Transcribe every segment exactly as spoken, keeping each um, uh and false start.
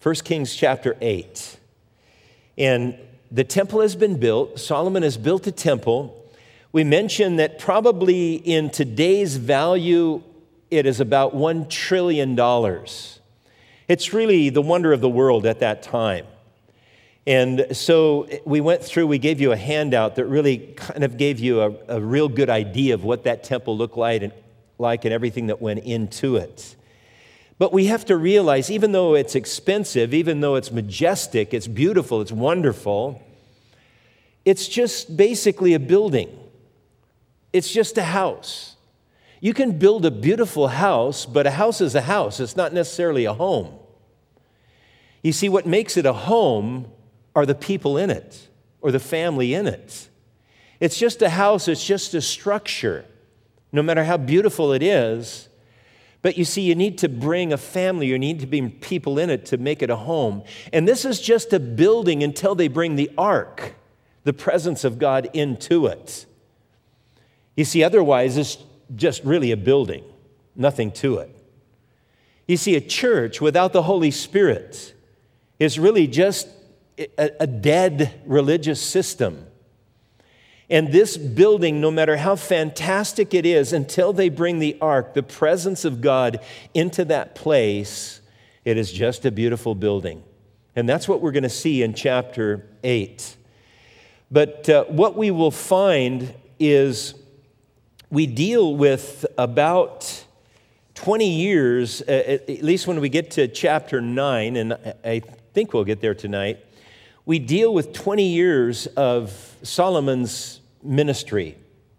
First Kings chapter eight. And the temple has been built. Solomon has built a temple. We mentioned that probably in today's value, it is about one trillion dollars. It's really the wonder of the world at that time. And so we went through, we gave you a handout that really kind of gave you a, a real good idea of what that temple looked like and, like and everything that went into it. But we have to realize, even though it's expensive, even though it's majestic, it's beautiful, it's wonderful, it's just basically a building. It's just a house. You can build a beautiful house, but a house is a house. It's not necessarily a home. You see, what makes it a home are the people in it or the family in it. It's just a house. It's just a structure, no matter how beautiful it is. But you see, you need to bring a family. You need to bring people in it to make it a home. And this is just a building until they bring the ark, the presence of God, into it. You see, otherwise, it's just really a building, nothing to it. You see, a church without the Holy Spirit is really just a, a dead religious system. And this building, no matter how fantastic it is, until they bring the ark, the presence of God, into that place, it is just a beautiful building. And that's what we're going to see in chapter eight. But uh, what we will find is we deal with about twenty years, uh, at least when we get to chapter nine, and I think we'll get there tonight, we deal with twenty years of Solomon's ministry.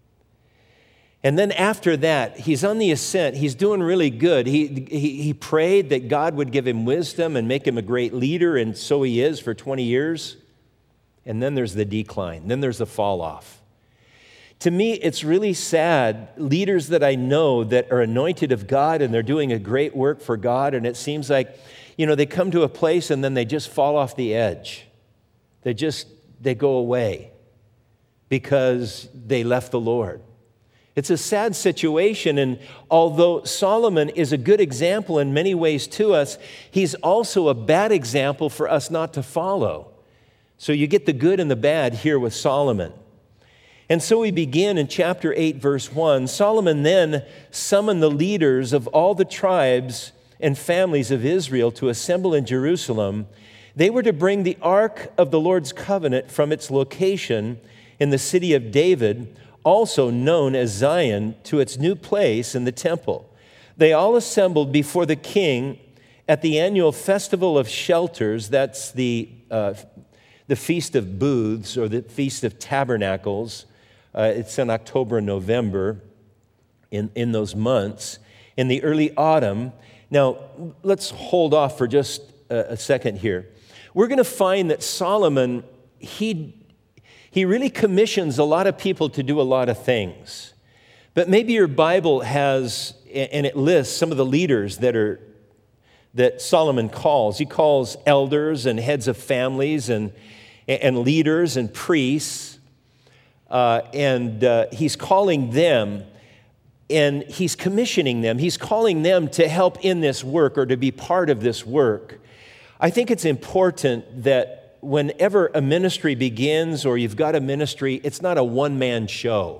And then after that, he's on the ascent. He's doing really good. He, he, he prayed that God would give him wisdom and make him a great leader, and so he is for twenty years. And then there's the decline. Then there's the fall off. To me, it's really sad, leaders that I know that are anointed of God and they're doing a great work for God, and it seems like, you know, they come to a place and then they just fall off the edge. They just, they go away because they left the Lord. It's a sad situation, and although Solomon is a good example in many ways to us, he's also a bad example for us not to follow. So you get the good and the bad here with Solomon. And so we begin in chapter eight, verse one. Solomon then summoned the leaders of all the tribes and families of Israel to assemble in Jerusalem. They were to bring the ark of the Lord's covenant from its location in the city of David, also known as Zion, to its new place in the temple. They all assembled before the king at the annual festival of shelters. That's the, uh, the Feast of Booths, or the Feast of Tabernacles. Uh, it's in October and November, in, in those months, in the early autumn. Now, let's hold off for just a, a second here. We're going to find that Solomon, he, he really commissions a lot of people to do a lot of things. But maybe your Bible has, and it lists some of the leaders that are that Solomon calls. He calls elders and heads of families and, and leaders and priests. Uh, and uh, he's calling them, and he's commissioning them. He's calling them to help in this work or to be part of this work. I think it's important that whenever a ministry begins or you've got a ministry, it's not a one-man show.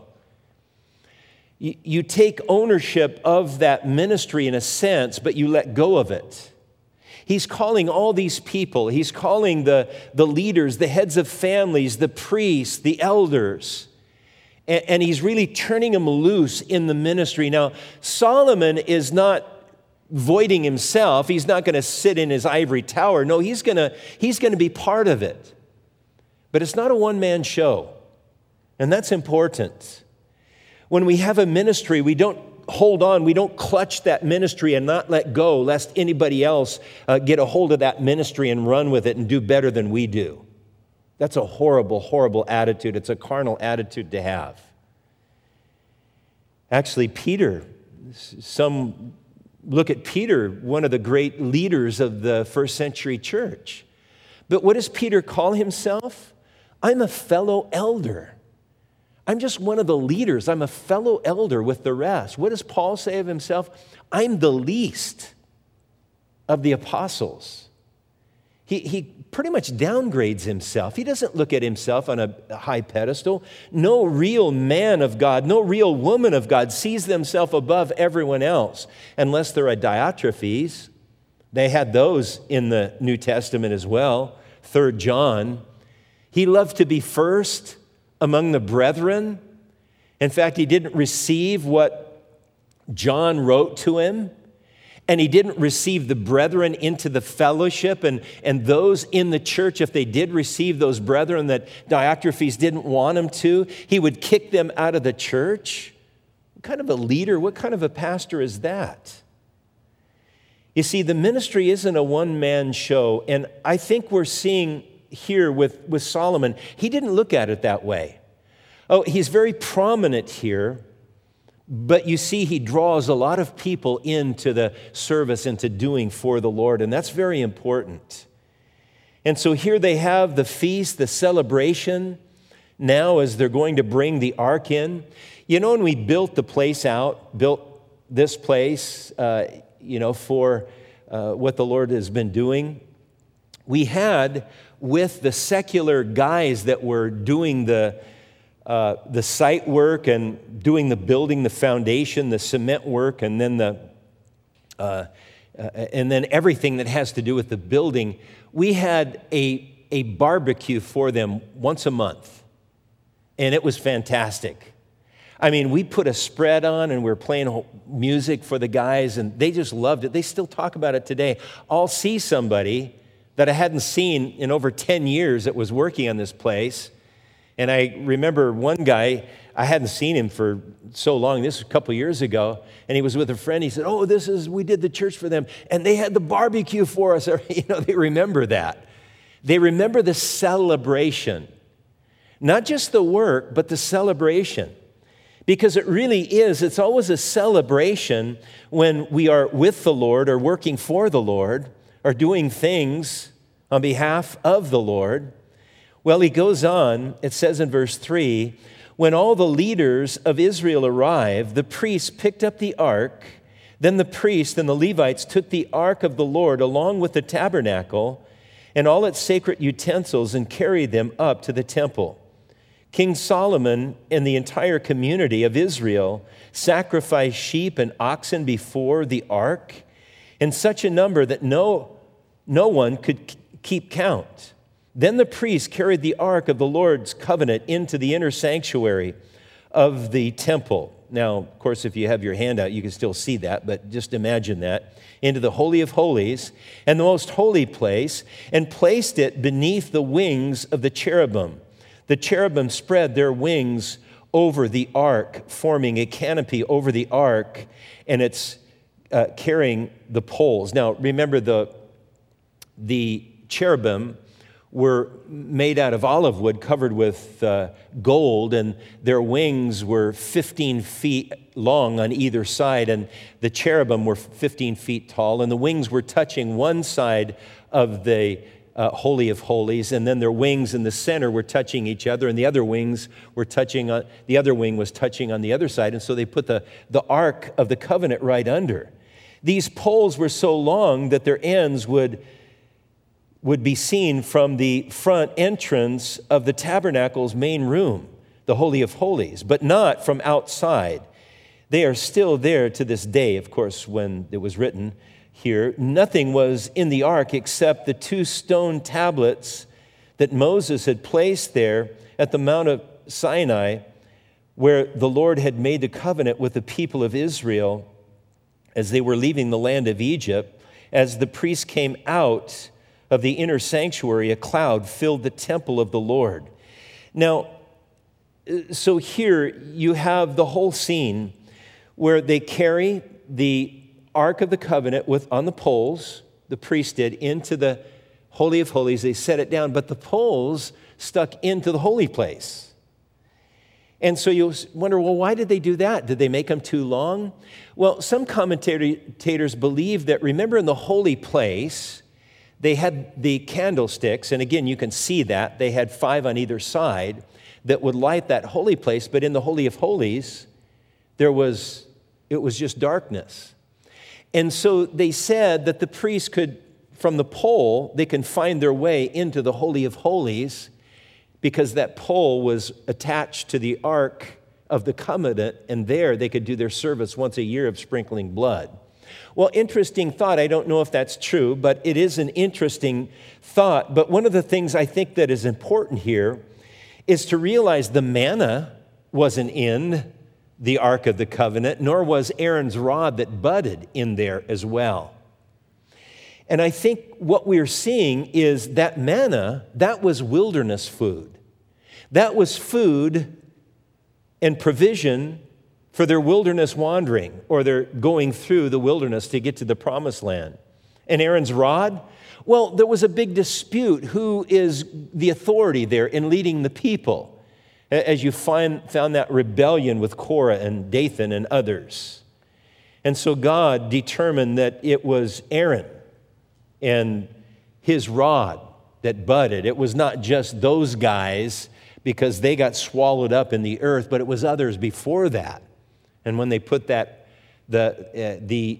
You, you take ownership of that ministry in a sense, but you let go of it. He's calling all these people. He's calling the, the leaders, the heads of families, the priests, the elders. And, and he's really turning them loose in the ministry. Now, Solomon is not voiding himself. He's not going to sit in his ivory tower. No, he's going to, he's going to be part of it. But it's not a one-man show. And that's important. When we have a ministry, we don't hold on, we don't clutch that ministry and not let go, lest anybody else uh, get a hold of that ministry and run with it and do better than we do. That's a horrible, horrible attitude. It's a carnal attitude to have. Actually, Peter, some look at Peter, one of the great leaders of the first century church. But what does Peter call himself? I'm a fellow elder. I'm just one of the leaders. I'm a fellow elder with the rest. What does Paul say of himself? I'm the least of the apostles. He, he pretty much downgrades himself. He doesn't look at himself on a high pedestal. No real man of God, no real woman of God sees themselves above everyone else, unless they're a Diotrephes. They had those in the New Testament as well. Third John. He loved to be first among the brethren. In fact, he didn't receive what John wrote to him. And he didn't receive the brethren into the fellowship, and, and those in the church, if they did receive those brethren that Diotrephes didn't want them to, he would kick them out of the church. What kind of a leader, what kind of a pastor is that? You see, the ministry isn't a one-man show, and I think we're seeing here with, with Solomon, he didn't look at it that way. Oh, he's very prominent here. But you see, he draws a lot of people into the service, into doing for the Lord, and that's very important. And so here they have the feast, the celebration, now as they're going to bring the ark in. You know, when we built the place out, built this place, uh, you know, for uh, what the Lord has been doing, we had with the secular guys that were doing the Uh, the site work and doing the building, the foundation, the cement work, and then the uh, uh, and then everything that has to do with the building. We had a a barbecue for them once a month, and it was fantastic. I mean, we put a spread on, and we were playing music for the guys, and they just loved it. They still talk about it today. I'll see somebody that I hadn't seen in over ten years that was working on this place. And I remember one guy, I hadn't seen him for so long, this was a couple years ago, and he was with a friend. He said, oh, this is, we did the church for them, and they had the barbecue for us. You know, they remember that. They remember the celebration. Not just the work, but the celebration. Because it really is, it's always a celebration when we are with the Lord or working for the Lord or doing things on behalf of the Lord. Well, he goes on, it says in verse three, when all the leaders of Israel arrived, the priests picked up the ark. Then the priests and the Levites took the ark of the Lord along with the tabernacle and all its sacred utensils and carried them up to the temple. King Solomon and the entire community of Israel sacrificed sheep and oxen before the ark in such a number that no, no one could keep count. Then the priests carried the ark of the Lord's covenant into the inner sanctuary of the temple. Now, of course, if you have your hand out, you can still see that, but just imagine that. Into the Holy of Holies and the most holy place, and placed it beneath the wings of the cherubim. The cherubim spread their wings over the ark, forming a canopy over the ark, and it's uh, carrying the poles. Now, remember, the, the cherubim were made out of olive wood covered with uh, gold, and their wings were fifteen feet long on either side, and the cherubim were fifteen feet tall, and the wings were touching one side of the uh, Holy of Holies, and then their wings in the center were touching each other, and the other wings were touching on, the other wing was touching on the other side, and so they put the, the Ark of the Covenant right under. These poles were so long that their ends would would be seen from the front entrance of the tabernacle's main room, the Holy of Holies, but not from outside. They are still there to this day, of course, when it was written here. Nothing was in the ark except the two stone tablets that Moses had placed there at the Mount of Sinai, where the Lord had made the covenant with the people of Israel as they were leaving the land of Egypt. As the priests came out of the inner sanctuary, a cloud filled the temple of the Lord. Now, so here you have the whole scene where they carry the Ark of the Covenant with on the poles, the priest did, into the Holy of Holies. They set it down, but the poles stuck into the holy place. And so you wonder, well, why did they do that? Did they make them too long? Well, some commentators believe that, remember, in the holy place, they had the candlesticks, and again, you can see that. They had five on either side that would light that holy place, but in the Holy of Holies, there was, it was just darkness. And so they said that the priest could from the pole, they can find their way into the Holy of Holies because that pole was attached to the Ark of the Covenant, and there they could do their service once a year of sprinkling blood. Well, interesting thought. I don't know if that's true, but it is an interesting thought. But one of the things I think that is important here is to realize the manna wasn't in the Ark of the Covenant, nor was Aaron's rod that budded in there as well. And I think what we're seeing is that manna, that was wilderness food. That was food and provision for their wilderness wandering, or their going through the wilderness to get to the promised land. And Aaron's rod? Well, there was a big dispute. Who is the authority there in leading the people? As you find, found that rebellion with Korah and Dathan and others. And so God determined that it was Aaron and his rod that budded. It was not just those guys because they got swallowed up in the earth, but it was others before that. And when they put that, the, uh, the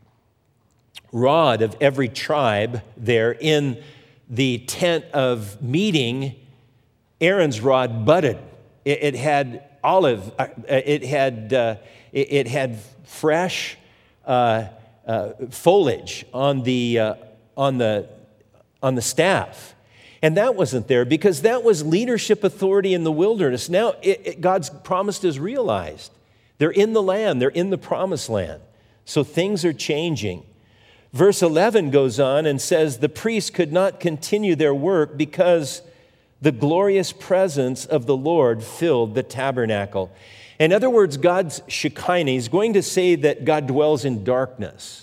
rod of every tribe there in the tent of meeting, Aaron's rod budded. It, it had olive, uh, it had uh, it, it had fresh uh, uh, foliage on the uh, on the on the staff. And that wasn't there because that was leadership authority in the wilderness. Now it, it, God's promise is realized. They're in the land. They're in the promised land. So things are changing. Verse eleven goes on and says, the priests could not continue their work because the glorious presence of the Lord filled the tabernacle. In other words, God's Shekinah is going to say that God dwells in darkness.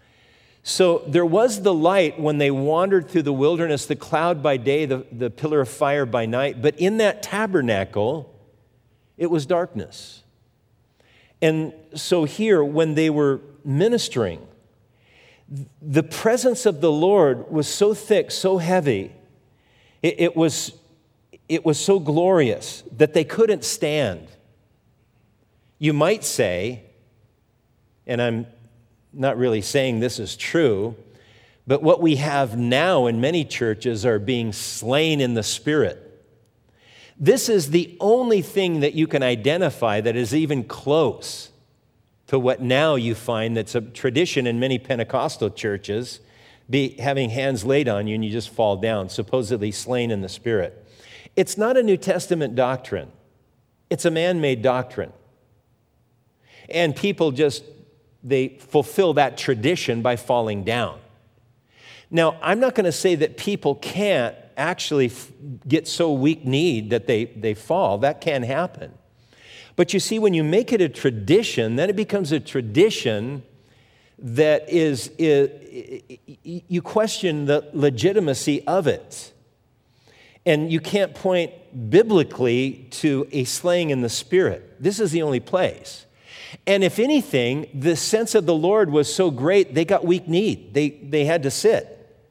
So there was the light when they wandered through the wilderness, the cloud by day, the, the pillar of fire by night. But in that tabernacle, it was darkness. And so here, when they were ministering, the presence of the Lord was so thick, so heavy, it, it was, it was so glorious that they couldn't stand. You might say, and I'm not really saying this is true, but what we have now in many churches are being slain in the Spirit. This is the only thing that you can identify that is even close to what now you find that's a tradition in many Pentecostal churches, be having hands laid on you and you just fall down, supposedly slain in the Spirit. It's not a New Testament doctrine. It's a man-made doctrine. And people just, they fulfill that tradition by falling down. Now, I'm not going to say that people can't actually f- get so weak-kneed that they, they fall. That can happen. But you see, when you make it a tradition, then it becomes a tradition that is, is you question the legitimacy of it. And you can't point biblically to a slaying in the Spirit. This is the only place. And if anything, the sense of the Lord was so great, they got weak-kneed. They, they had to sit.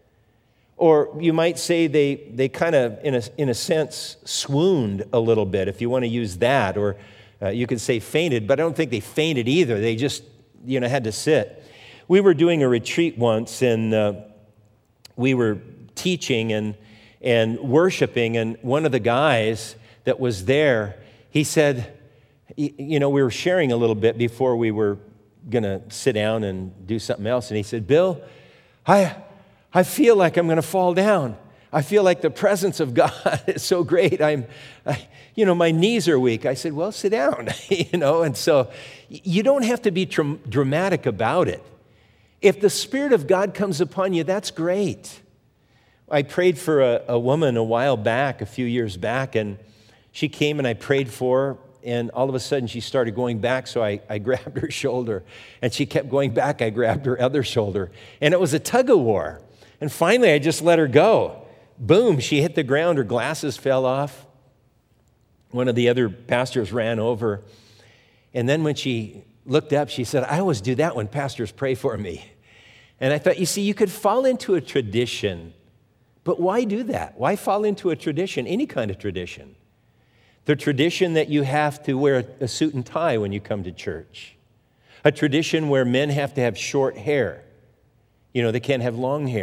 Or you might say they, they kind of, in a, in a sense, swooned a little bit, if you want to use that. Or uh, you could say fainted, but I don't think they fainted either. They just, you know, had to sit. We were doing a retreat once, and uh, we were teaching and, and worshiping, and one of the guys that was there, he said, you know, we were sharing a little bit before we were going to sit down and do something else, and he said, Bill, I... I feel like I'm going to fall down. I feel like the presence of God is so great. I'm, I, you know, my knees are weak. I said, well, sit down, you know. And so you don't have to be tr- dramatic about it. If the Spirit of God comes upon you, that's great. I prayed for a, a woman a while back, a few years back, and she came and I prayed for her. And all of a sudden, she started going back, so I, I grabbed her shoulder. And she kept going back. I grabbed her other shoulder. And it was a tug-of-war. And finally, I just let her go. Boom, she hit the ground. Her glasses fell off. One of the other pastors ran over. And then when she looked up, she said, I always do that when pastors pray for me. And I thought, you see, you could fall into a tradition. But why do that? Why fall into a tradition, any kind of tradition? The tradition that you have to wear a suit and tie when you come to church. A tradition where men have to have short hair. You know, they can't have long hair.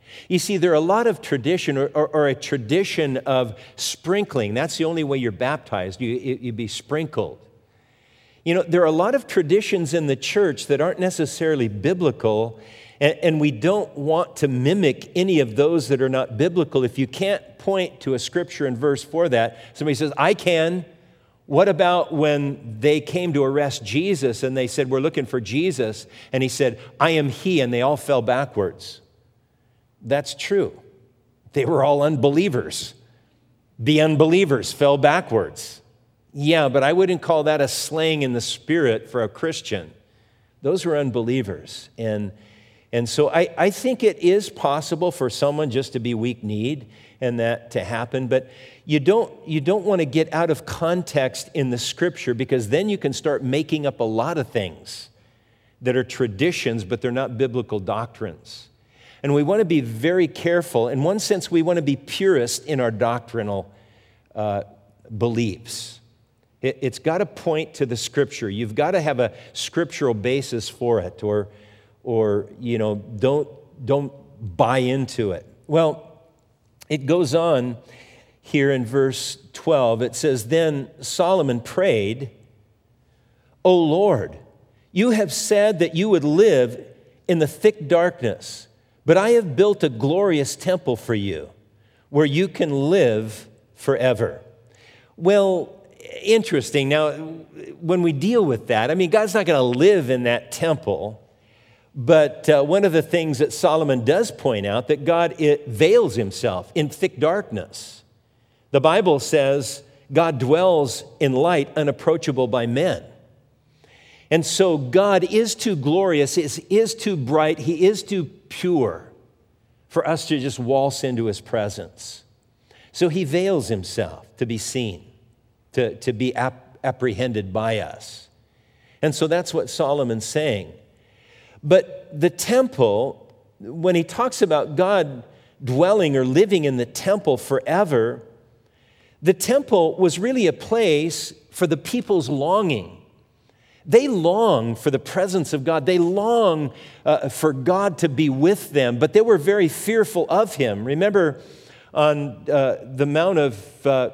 You see, there are a lot of tradition or, or, or a tradition of sprinkling. That's the only way you're baptized. You, you be sprinkled. You know, there are a lot of traditions in the church that aren't necessarily biblical, and, and we don't want to mimic any of those that are not biblical. If you can't point to a scripture and verse for that, somebody says, I can. What about when they came to arrest Jesus and they said, we're looking for Jesus, and he said, I am he, and they all fell backwards? That's true. They were all unbelievers. The unbelievers fell backwards. Yeah, but I wouldn't call that a slaying in the spirit for a Christian. Those were unbelievers. And, and so I, I think it is possible for someone just to be weak-kneed and that to happen, but you don't, you don't want to get out of context in the Scripture, because then you can start making up a lot of things that are traditions, but they're not biblical doctrines. And we want to be very careful. In one sense, we want to be purist in our doctrinal uh, beliefs. It, it's got to point to the Scripture. You've got to have a scriptural basis for it, or, or you know, don't, don't buy into it. Well, it goes on here in verse twelve. It says, then Solomon prayed, O Lord, you have said that you would live in the thick darkness, but I have built a glorious temple for you where you can live forever. Well, interesting. Now, when we deal with that, I mean, God's not going to live in that temple, but uh, one of the things that Solomon does point out, that God it veils himself in thick darkness. The Bible says God dwells in light unapproachable by men. And so God is too glorious, is, is too bright, he is too pure for us to just waltz into his presence. So he veils himself to be seen, to, to be ap- apprehended by us. And so that's what Solomon's saying. But the temple, when he talks about God dwelling or living in the temple forever, the temple was really a place for the people's longing. They long for the presence of God. They long uh, for God to be with them, but they were very fearful of him. Remember on uh, the Mount of uh,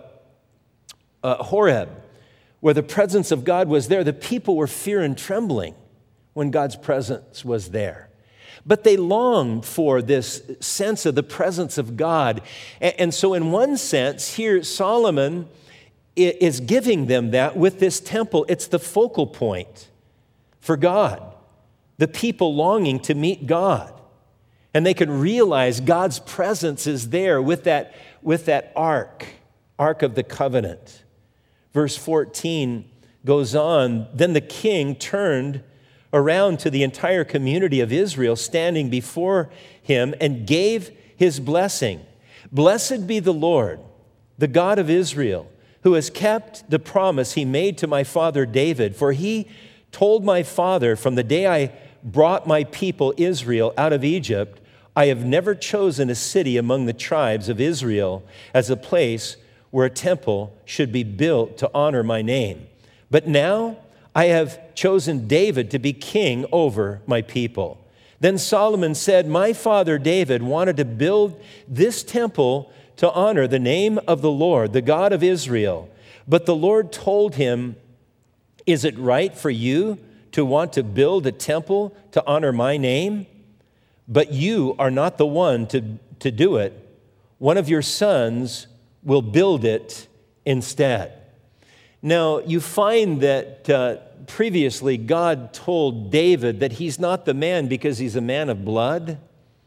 uh, Horeb, where the presence of God was there, the people were fear and trembling when God's presence was there. But they longed for this sense of the presence of God. And so in one sense, here Solomon is giving them that with this temple. It's the focal point for God, the people longing to meet God. And they can realize God's presence is there with that, with that ark, Ark of the Covenant. Verse fourteen goes on, then the king turned around to the entire community of Israel standing before him and gave his blessing. Blessed be the Lord, the God of Israel, who has kept the promise he made to my father David. For he told my father, from the day I brought my people Israel out of Egypt, I have never chosen a city among the tribes of Israel as a place where a temple should be built to honor my name. But now I have chosen David to be king over my people. Then Solomon said, my father David wanted to build this temple to honor the name of the Lord, the God of Israel. But the Lord told him, is it right for you to want to build a temple to honor my name? But you are not the one to, to do it. One of your sons will build it instead. Now, you find that uh, previously God told David that he's not the man because he's a man of blood.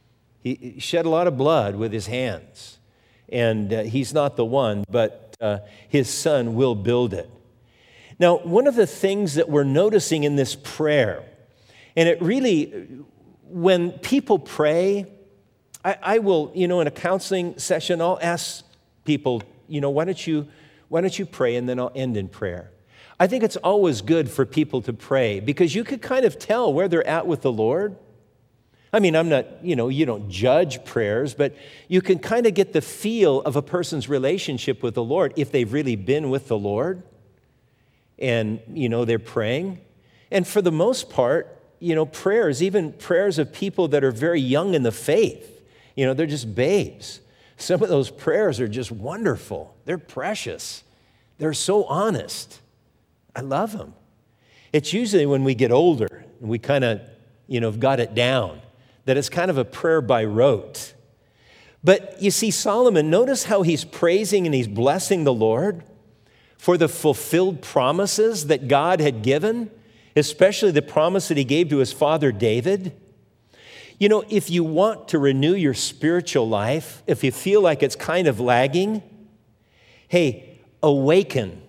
He shed a lot of blood with his hands. And uh, he's not the one, but uh, his son will build it. Now, one of the things that we're noticing in this prayer, and it really, when people pray, I, I will, you know, in a counseling session, I'll ask people, you know, why don't you Why don't you pray, and then I'll end in prayer. I think it's always good for people to pray because you could kind of tell where they're at with the Lord. I mean, I'm not, you know, you don't judge prayers, but you can kind of get the feel of a person's relationship with the Lord if they've really been with the Lord and, you know, they're praying. And for the most part, you know, prayers, even prayers of people that are very young in the faith, You know, they're just babes. Some of those prayers are just wonderful. They're precious. They're so honest. I love them. It's usually when we get older and we kind of, you know, have got it down, that it's kind of a prayer by rote. But you see, Solomon, notice how he's praising and he's blessing the Lord for the fulfilled promises that God had given, especially the promise that he gave to his father David. You know, if you want to renew your spiritual life, if you feel like it's kind of lagging, hey, awaken.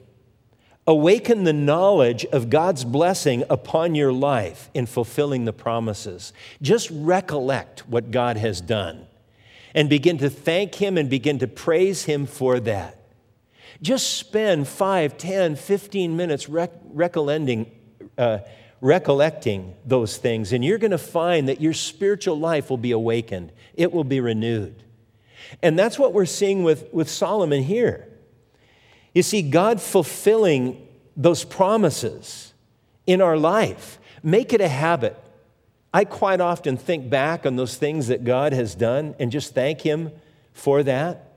Awaken the knowledge of God's blessing upon your life in fulfilling the promises. Just recollect what God has done and begin to thank him and begin to praise him for that. Just spend five, ten, fifteen minutes rec- recollecting, uh, recollecting those things, and you're going to find that your spiritual life will be awakened. It will be renewed. And that's what we're seeing with, with Solomon here. You see, God fulfilling those promises in our life. Make it a habit. I quite often think back on those things that God has done and just thank him for that.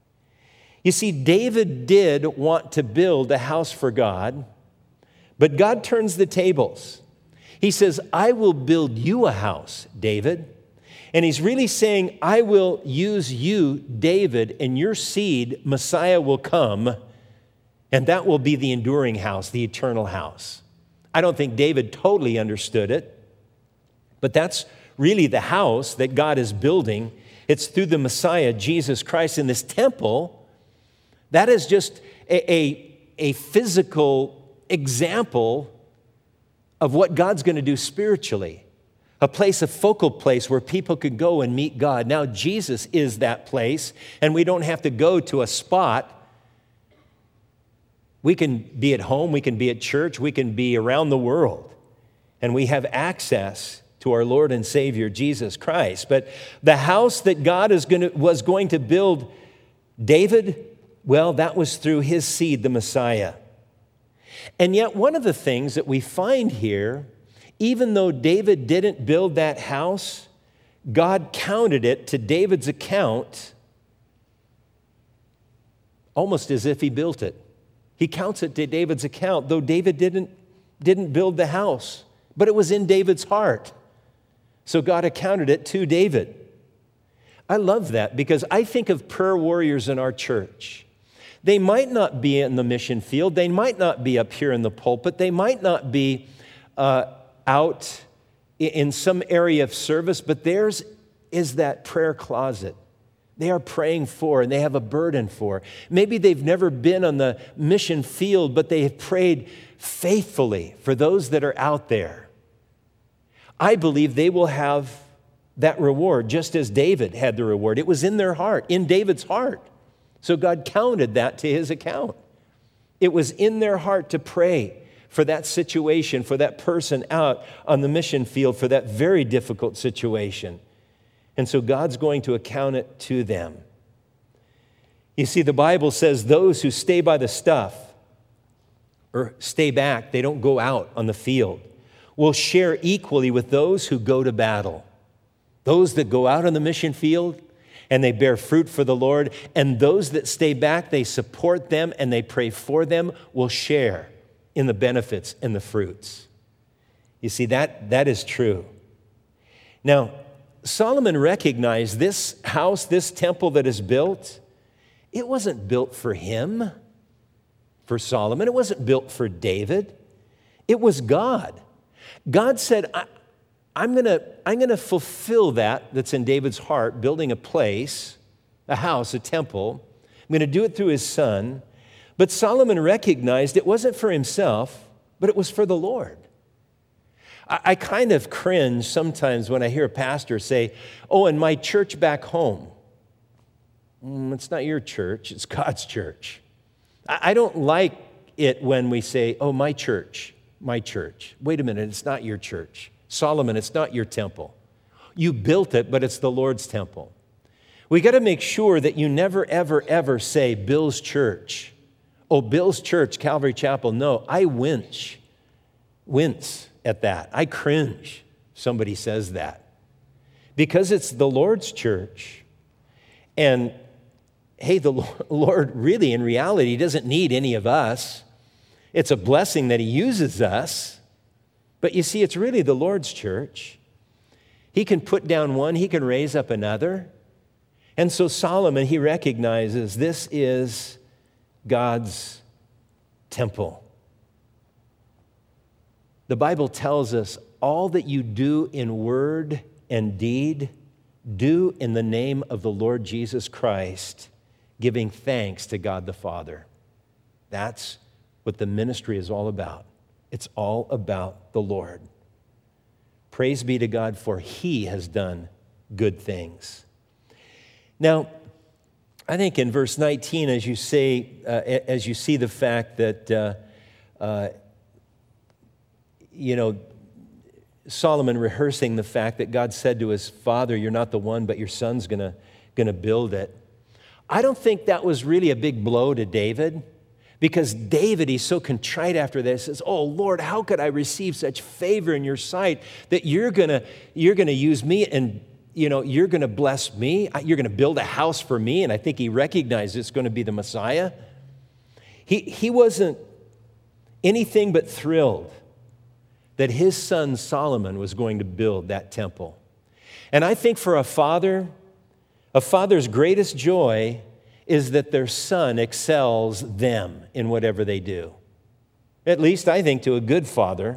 You see, David did want to build a house for God, but God turns the tables. He says, I will build you a house, David. And he's really saying, I will use you, David, and your seed, Messiah will come, and that will be the enduring house, the eternal house. I don't think David totally understood it, but that's really the house that God is building. It's through the Messiah, Jesus Christ, in this temple. That is just a, a, a physical example of what God's going to do spiritually. A place, a focal place where people could go and meet God. Now, Jesus is that place, and we don't have to go to a spot. We can be at home, we can be at church, we can be around the world, and we have access to our Lord and Savior, Jesus Christ. But the house that God is going to, was going to build David, well, that was through his seed, the Messiah. And yet one of the things that we find here, even though David didn't build that house, God counted it to David's account almost as if he built it. He counts it to David's account, though David didn't, didn't build the house, but it was in David's heart. So God accounted it to David. I love that because I think of prayer warriors in our church. They might not be in the mission field. They might not be up here in the pulpit. They might not be uh, out in some area of service, but theirs is that prayer closet. They are praying for and they have a burden for. Maybe they've never been on the mission field, but they have prayed faithfully for those that are out there. I believe they will have that reward just as David had the reward. It was in their heart, in David's heart. So God counted that to his account. It was in their heart to pray for that situation, for that person out on the mission field, for that very difficult situation. And so God's going to account it to them. You see, the Bible says those who stay by the stuff or stay back, they don't go out on the field, will share equally with those who go to battle. Those that go out on the mission field and they bear fruit for the Lord, and those that stay back, they support them and they pray for them, will share in the benefits and the fruits. You see, that, that is true. Now, Solomon recognized this house, this temple that is built, it wasn't built for him, for Solomon. It wasn't built for David. It was God. God said, I, I'm going to I'm going to fulfill that that's in David's heart, building a place, a house, a temple. I'm going to do it through his son. But Solomon recognized it wasn't for himself, but it was for the Lord. I, I kind of cringe sometimes when I hear a pastor say, oh, in my church back home. Mm, it's not your church, it's God's church. I, I don't like it when we say, oh, my church, my church. Wait a minute, it's not your church. Solomon, it's not your temple. You built it, but it's the Lord's temple. We got to make sure that you never, ever, ever say Bill's church. Oh, Bill's church, Calvary Chapel. No, I wince, wince at that. I cringe. Somebody says that. Because it's the Lord's church. And hey, the Lord really, in reality, doesn't need any of us. It's a blessing that he uses us. But you see, it's really the Lord's church. He can put down one, he can raise up another. And so Solomon, he recognizes this is God's temple. The Bible tells us all that you do in word and deed, do in the name of the Lord Jesus Christ, giving thanks to God the Father. That's what the ministry is all about. It's all about the Lord. Praise be to God, for he has done good things. Now, I think in verse nineteen, as you say, uh, as you see the fact that, uh, uh, you know, Solomon rehearsing the fact that God said to his father, "You're not the one, but your son's gonna gonna build it." I don't think that was really a big blow to David, because David, he's so contrite after this, says, "Oh Lord, how could I receive such favor in your sight that you're gonna you're gonna use me and you know you're gonna bless me, you're gonna build a house for me?" And I think he recognized it's going to be the Messiah. He he wasn't anything but thrilled that his son Solomon was going to build that temple. And I think for a father, a father's greatest joy is that their son excels them in whatever they do. At least I think to a good father.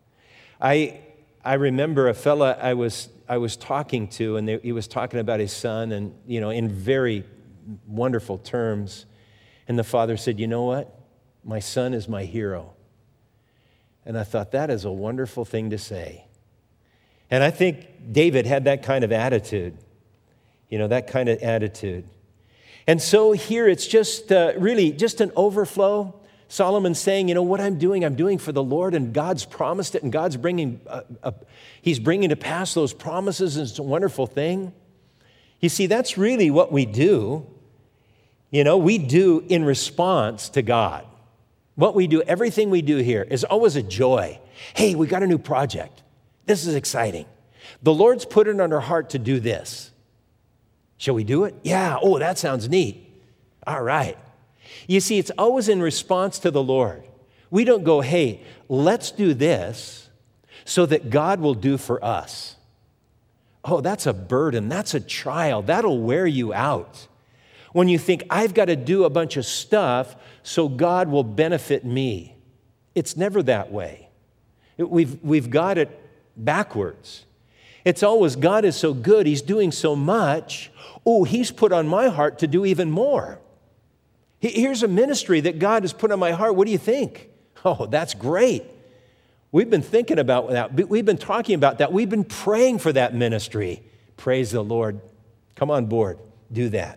I I remember a fella I was I was talking to, and they, he was talking about his son, and you know, in very wonderful terms. And the father said, "You know what? My son is my hero." And I thought, that is a wonderful thing to say. And I think David had that kind of attitude, you know, that kind of attitude. And so here it's just uh, really just an overflow. Solomon's saying, you know, what I'm doing, I'm doing for the Lord, and God's promised it, and God's bringing, uh, uh, he's bringing to pass those promises, and it's a wonderful thing. You see, that's really what we do. You know, we do in response to God. What we do, everything we do here is always a joy. Hey, we got a new project. This is exciting. The Lord's put it on our heart to do this. Shall we do it? Yeah. Oh, that sounds neat. All right. You see, it's always in response to the Lord. We don't go, hey, let's do this so that God will do for us. Oh, that's a burden. That's a trial. That'll wear you out. When you think, I've got to do a bunch of stuff so God will benefit me. It's never that way. We've, we've got it backwards. It's always, God is so good, he's doing so much. Oh, he's put on my heart to do even more. Here's a ministry that God has put on my heart. What do you think? Oh, that's great. We've been thinking about that. We've been talking about that. We've been praying for that ministry. Praise the Lord. Come on board. Do that.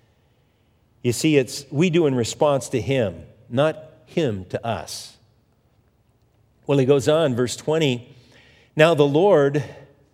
You see, it's we do in response to him, not him to us. Well, he goes on, verse twenty. Now the Lord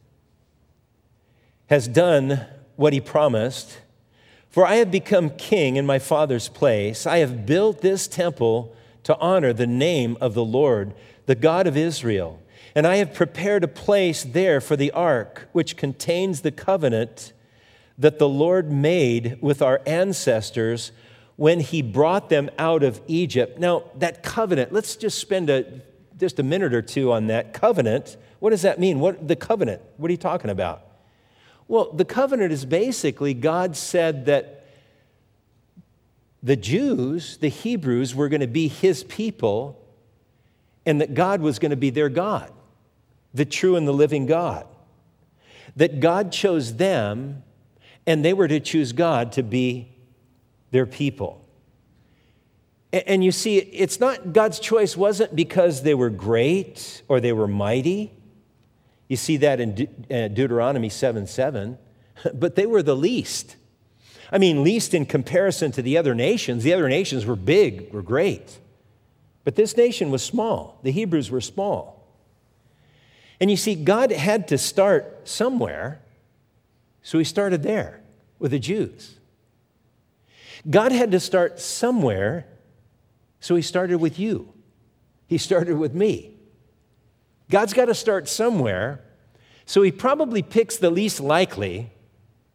has done what he promised, for I have become king in my father's place. I have built this temple to honor the name of the Lord, the God of Israel. And I have prepared a place there for the ark, which contains the covenant that the Lord made with our ancestors when he brought them out of Egypt. Now, that covenant, let's just spend a, just a minute or two on that covenant. What does that mean? What the covenant? What are you talking about? Well, the covenant is basically God said that the Jews, the Hebrews, were going to be his people, and that God was going to be their God, the true and the living God. That God chose them, and they were to choose God to be their people. And you see, it's not, God's choice wasn't because they were great or they were mighty. You see that in De- Deuteronomy seven seven. But they were the least. I mean, least in comparison to the other nations. The other nations were big, were great. But this nation was small. The Hebrews were small. And you see, God had to start somewhere, so he started there with the Jews. God had to start somewhere, so he started with you. He started with me. God's got to start somewhere, so he probably picks the least likely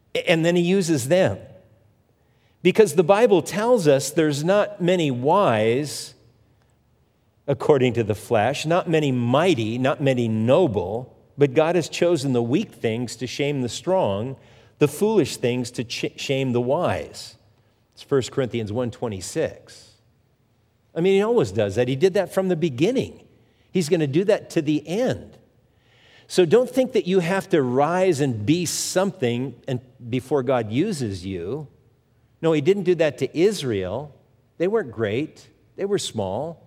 And then he uses them. Because the Bible tells us there's not many wise, according to the flesh, not many mighty, not many noble, but God has chosen the weak things to shame the strong, the foolish things to ch- shame the wise. It's First Corinthians one twenty-six. I mean, he always does that. He did that from the beginning. He's going to do that to the end. So don't think that you have to rise and be something and before God uses you. No, he didn't do that to Israel. They weren't great. They were small.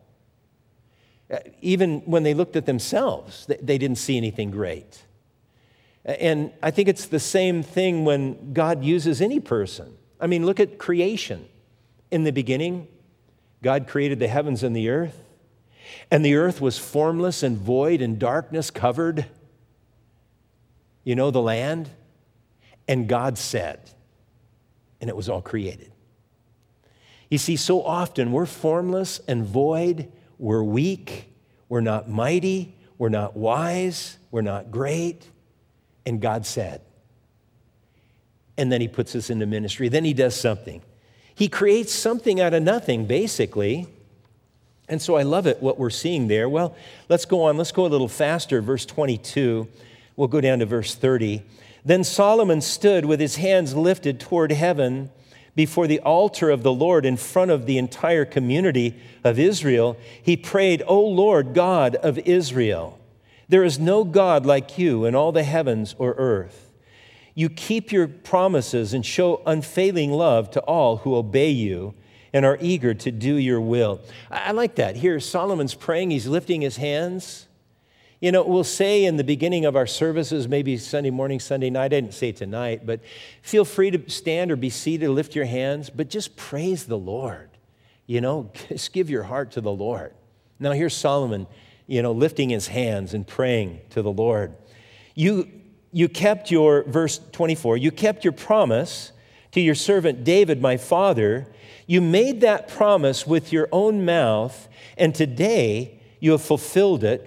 Even when they looked at themselves, they didn't see anything great. And I think it's the same thing when God uses any person. I mean, look at creation. In the beginning, God created the heavens and the earth, and the earth was formless and void, and darkness covered, you know, the land. And God said, and it was all created. You see, so often we're formless and void. We're weak, we're not mighty, we're not wise, we're not great, and God said. And then he puts us into ministry. Then he does something. He creates something out of nothing, basically. And so I love it, what we're seeing there. Well, let's go on. Let's go a little faster. Verse twenty-two. We'll go down to verse thirty. Then Solomon stood with his hands lifted toward heaven before the altar of the Lord in front of the entire community of Israel. He prayed, "O Lord God of Israel, there is no God like you in all the heavens or earth. You keep your promises and show unfailing love to all who obey you and are eager to do your will." I like that. Here, Solomon's praying. He's lifting his hands. You know, we'll say in the beginning of our services, maybe Sunday morning, Sunday night, I didn't say tonight, but feel free to stand or be seated, lift your hands, but just praise the Lord. You know, just give your heart to the Lord. Now here's Solomon, you know, lifting his hands and praying to the Lord. You, you kept your, verse twenty-four, you kept your promise to your servant David, my father. You made that promise with your own mouth, and today you have fulfilled it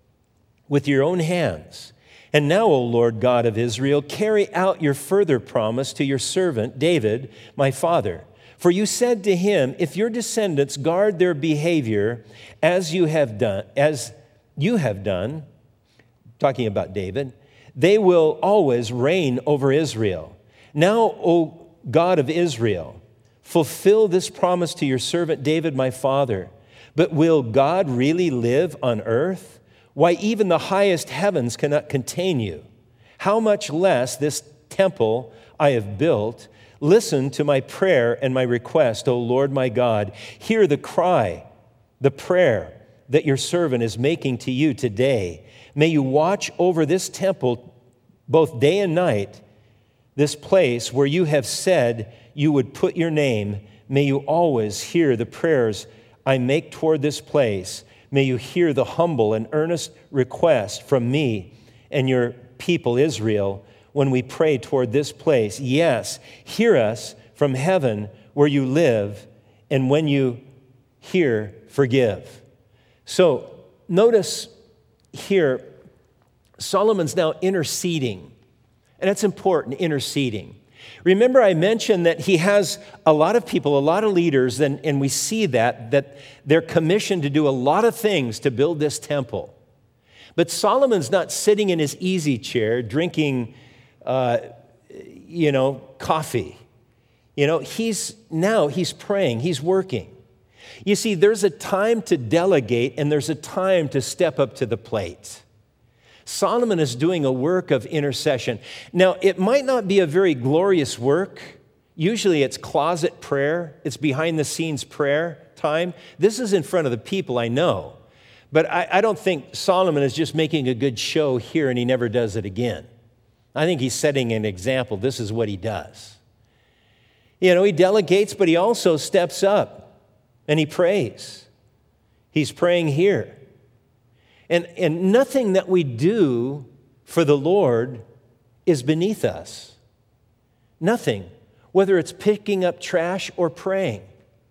with your own hands. And now, O Lord God of Israel, carry out your further promise to your servant David, my father. For you said to him, if your descendants guard their behavior as you have done, as you have done, talking about David, they will always reign over Israel. Now, O God of Israel, fulfill this promise to your servant David, my father. But will God really live on earth? Why, even the highest heavens cannot contain you. How much less this temple I have built? Listen to my prayer and my request, O Lord my God. Hear the cry, the prayer that your servant is making to you today. May you watch over this temple both day and night, this place where you have said you would put your name. May you always hear the prayers I make toward this place. May you hear the humble and earnest request from me and your people Israel when we pray toward this place. Yes, hear us from heaven where you live, and when you hear, forgive. So notice here, Solomon's now interceding, and it's important, interceding. Remember, I mentioned that he has a lot of people, a lot of leaders, and, and we see that, that they're commissioned to do a lot of things to build this temple. But Solomon's not sitting in his easy chair drinking, uh, you know, coffee. You know, he's now, he's praying, he's working. You see, there's a time to delegate and there's a time to step up to the plate. Solomon is doing a work of intercession. Now, it might not be a very glorious work. Usually it's closet prayer. It's behind the scenes prayer time. This is in front of the people, I know. But I, I don't think Solomon is just making a good show here and he never does it again. I think he's setting an example. This is what he does. You know, he delegates, but he also steps up and he prays. He's praying here. And, and nothing that we do for the Lord is beneath us. Nothing, whether it's picking up trash or praying.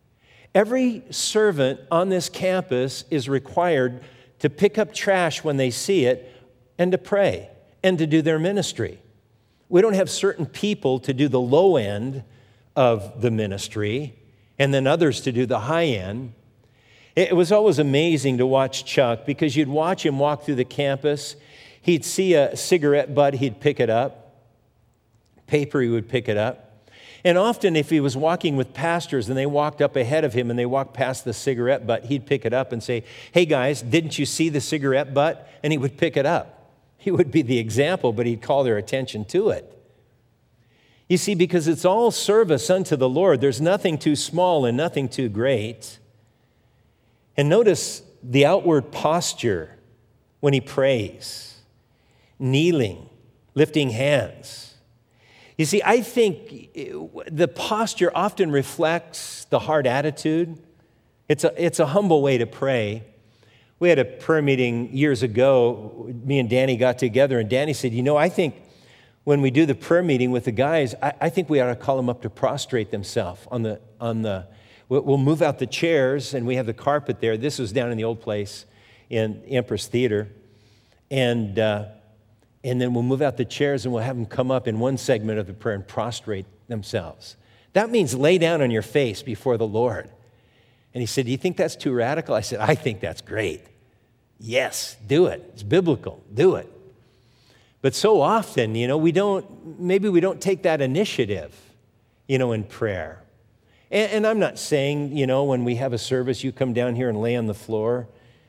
Every servant on this campus is required to pick up trash when they see it and to pray and to do their ministry. We don't have certain people to do the low end of the ministry and then others to do the high end. It was always amazing to watch Chuck because you'd watch him walk through the campus. He'd see a cigarette butt, he'd pick it up. Paper, he would pick it up. And often if he was walking with pastors and they walked up ahead of him and they walked past the cigarette butt, he'd pick it up and say, "Hey guys, didn't you see the cigarette butt?" And he would pick it up. He would be the example, but he'd call their attention to it. You see, because it's all service unto the Lord. There's nothing too small and nothing too great. And notice the outward posture when he prays, kneeling, lifting hands. You see, I think the posture often reflects the heart attitude. It's a, it's a humble way to pray. We had a prayer meeting years ago. Me and Danny got together, and Danny said, you know, I think when we do the prayer meeting with the guys, I, I think we ought to call them up to prostrate themselves on the, on the, we'll, we'll move out the chairs, and we have the carpet there. This was down in the old place in Empress Theater. And, uh, and then we'll move out the chairs, and we'll have them come up in one segment of the prayer and prostrate themselves. That means lay down on your face before the Lord. And he said, do you think that's too radical? I said, I think that's great. Yes, do it. It's biblical. Do it. But so often, you know, we don't, maybe we don't take that initiative, you know, in prayer. And, and I'm not saying, you know, when we have a service, you come down here and lay on the floor.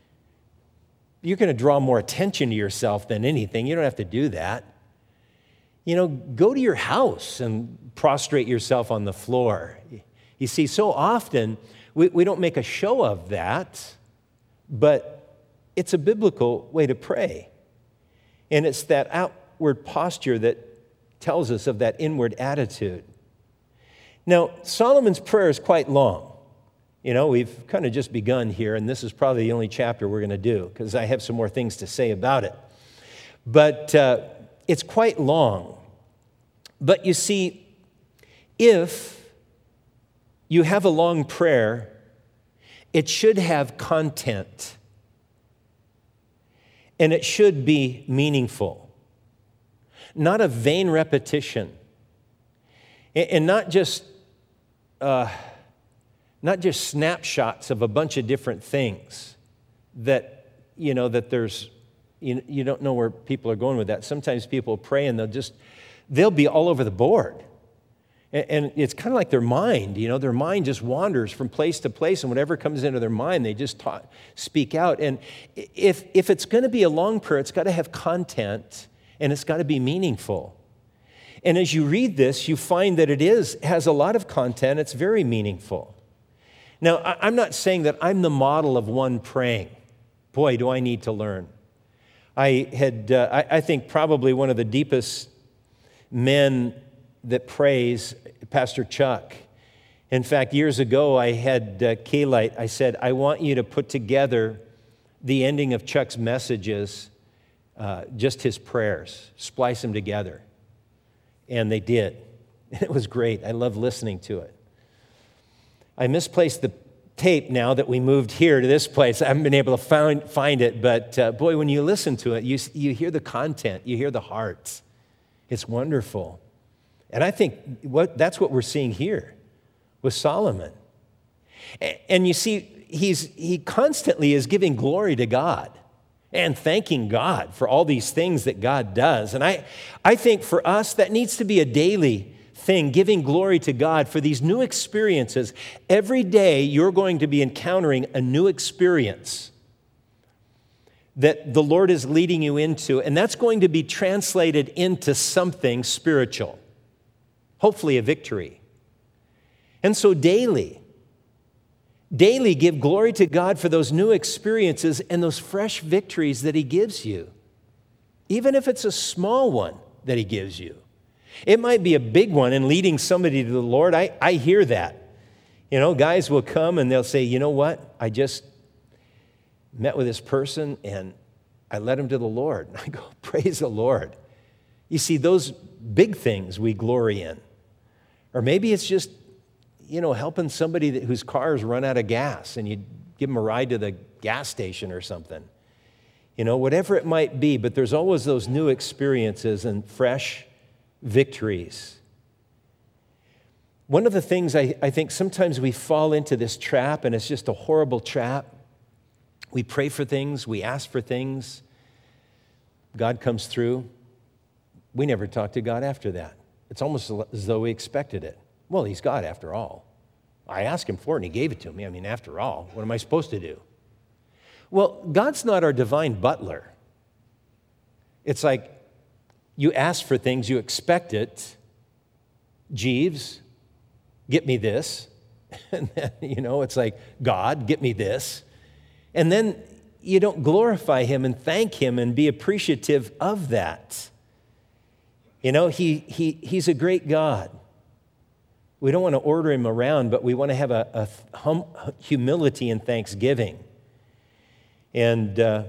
You're going to draw more attention to yourself than anything. You don't have to do that. You know, go to your house and prostrate yourself on the floor. You see, so often we, we don't make a show of that, but it's a biblical way to pray. And it's that outward posture that tells us of that inward attitude. Now, Solomon's prayer is quite long. You know, we've kind of just begun here, and this is probably the only chapter we're going to do because I have some more things to say about it. But uh, it's quite long. But you see, if you have a long prayer, it should have content. And it should be meaningful, not a vain repetition, and not just uh, not just snapshots of a bunch of different things that, you know, that there's, you, you don't know where people are going with that. Sometimes people pray and they'll just, they'll be all over the board. And, and it's kind of like their mind, you know, their mind just wanders from place to place, and whatever comes into their mind, they just talk, speak out. And if, if it's going to be a long prayer, it's got to have content and it's got to be meaningful. And as you read this, you find that it is, has a lot of content. It's very meaningful. Now, I'm not saying that I'm the model of one praying. Boy, do I need to learn. I had, uh, I, I think probably one of the deepest men that prays, Pastor Chuck. In fact, years ago, I had uh, Kalite, I said, I want you to put together the ending of Chuck's messages, uh, just his prayers, splice them together. And they did. It was great. I love listening to it. I misplaced the tape now that we moved here to this place. I haven't been able to find, find it, but uh, boy, when you listen to it, you, you hear the content, you hear the heart. It's wonderful. And I think what, that's what we're seeing here with Solomon. And, and you see, he's, he constantly is giving glory to God and thanking God for all these things that God does. And I, I think for us, that needs to be a daily thing, giving glory to God for these new experiences. Every day you're going to be encountering a new experience that the Lord is leading you into, and that's going to be translated into something spiritual, hopefully a victory. And so daily, daily give glory to God for those new experiences and those fresh victories that He gives you, even if it's a small one that He gives you. It might be a big one in leading somebody to the Lord. I, I hear that. You know, guys will come and they'll say, you know what? I just met with this person and I led him to the Lord. And I go, praise the Lord. You see, those big things we glory in. Or maybe it's just, you know, helping somebody that, whose car's run out of gas and you give them a ride to the gas station or something. You know, whatever it might be, but there's always those new experiences and fresh victories. One of the things I, I think sometimes we fall into this trap, and it's just a horrible trap. We pray for things, we ask for things, God comes through. We never talk to God after that. It's almost as though we expected it. Well, he's God after all. I asked him for it and he gave it to me. I mean, after all, what am I supposed to do? Well, God's not our divine butler. It's like you ask for things, you expect it. Jeeves, get me this. And then, you know, it's like, God, get me this. And then you don't glorify him and thank him and be appreciative of that. You know, he, he, he's a great God. We don't want to order him around, but we want to have a, a hum, humility and thanksgiving. And uh,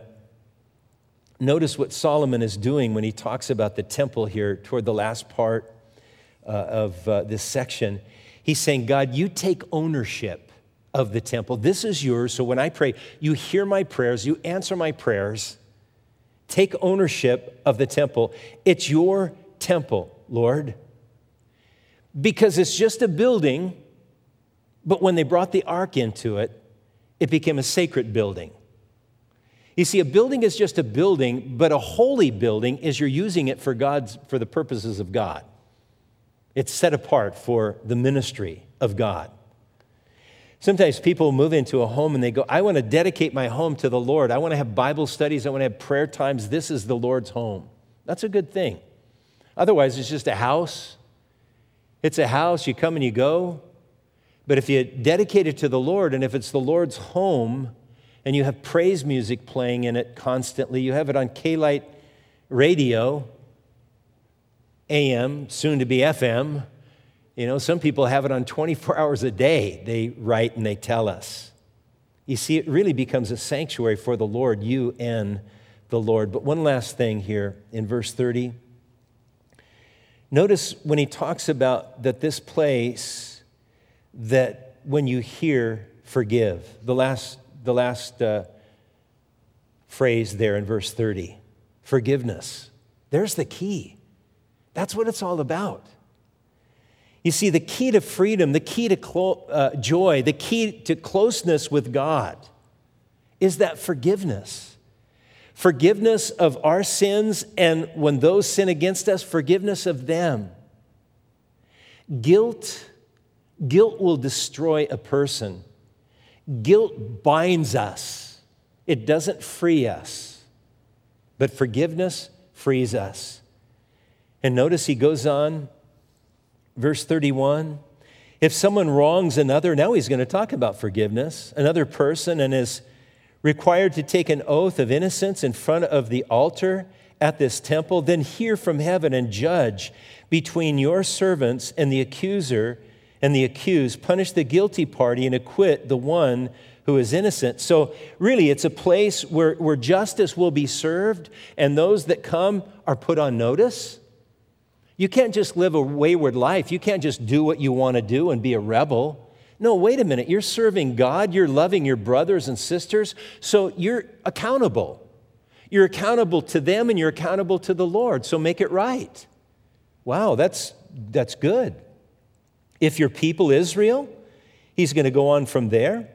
notice what Solomon is doing when he talks about the temple here toward the last part uh, of uh, this section. He's saying, God, you take ownership of the temple. This is yours. So when I pray, you hear my prayers, you answer my prayers. Take ownership of the temple. It's your temple, Lord. Because it's just a building, but when they brought the ark into it, it became a sacred building. You see, a building is just a building, but a holy building is you're using it for God's, for the purposes of God. It's set apart for the ministry of God. Sometimes people move into a home and they go, I want to dedicate my home to the Lord. I want to have Bible studies. I want to have prayer times. This is the Lord's home. That's a good thing. Otherwise, it's just a house. It's a house. You come and you go. But if you dedicate it to the Lord, and if it's the Lord's home, and you have praise music playing in it constantly, you have it on K-Lite radio, A M, soon to be F M. You know, some people have it on twenty-four hours a day, they write and they tell us. You see, it really becomes a sanctuary for the Lord, you and the Lord. But one last thing here in verse thirty. Notice when he talks about that this place, that when you hear, forgive. The last, the last uh, phrase there in verse thirty, forgiveness. There's the key. That's what it's all about. You see, the key to freedom, the key to clo- uh, joy, the key to closeness with God is that forgiveness. Forgiveness of our sins, and when those sin against us, forgiveness of them. Guilt, guilt will destroy a person. Guilt binds us. It doesn't free us. But forgiveness frees us. And notice he goes on, verse thirty-one, if someone wrongs another, now he's going to talk about forgiveness, another person, and is required to take an oath of innocence in front of the altar at this temple, then hear from heaven and judge between your servants and the accuser and the accused. Punish the guilty party and acquit the one who is innocent. So really, it's a place where, where justice will be served, and those that come are put on notice. You can't just live a wayward life. You can't just do what you want to do and be a rebel. No, wait a minute. You're serving God. You're loving your brothers and sisters. So you're accountable. You're accountable to them and you're accountable to the Lord. So make it right. Wow, that's, that's good. If your people, Israel, he's going to go on from there,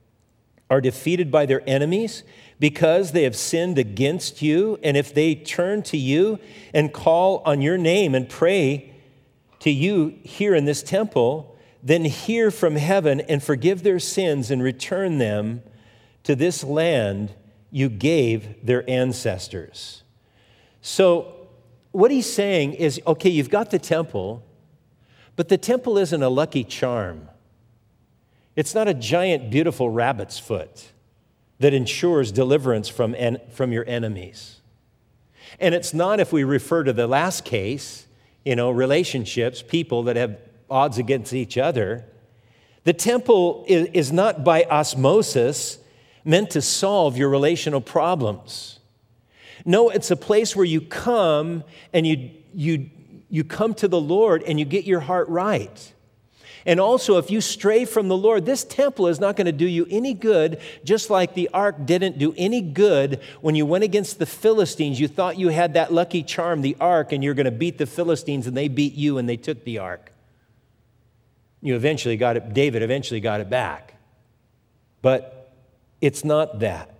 are defeated by their enemies because they have sinned against you, and if they turn to you and call on your name and pray to you here in this temple, then hear from heaven and forgive their sins and return them to this land you gave their ancestors. So what he's saying is, okay, you've got the temple, but the temple isn't a lucky charm. It's not a giant, beautiful rabbit's foot that ensures deliverance from, en- from your enemies. And it's not, if we refer to the last case, you know, relationships, people that have odds against each other. The temple is, is not by osmosis meant to solve your relational problems. No, it's a place where you come and you, you, you come to the Lord and you get your heart right. And also, if you stray from the Lord, this temple is not going to do you any good, just like the ark didn't do any good when you went against the Philistines. You thought you had that lucky charm, the ark, and you're going to beat the Philistines, and they beat you, and they took the ark. You eventually got it, David eventually got it back. But it's not that.